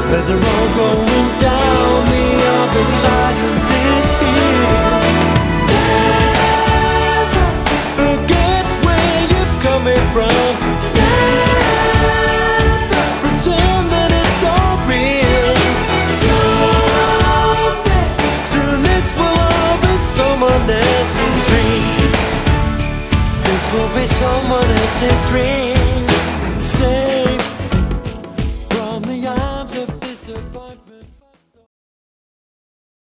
There's a road going down the other side of this field. Never forget where you're coming from. Never pretend that it's all real. Soon this will all be someone else's dream. This will be someone else's dream. Say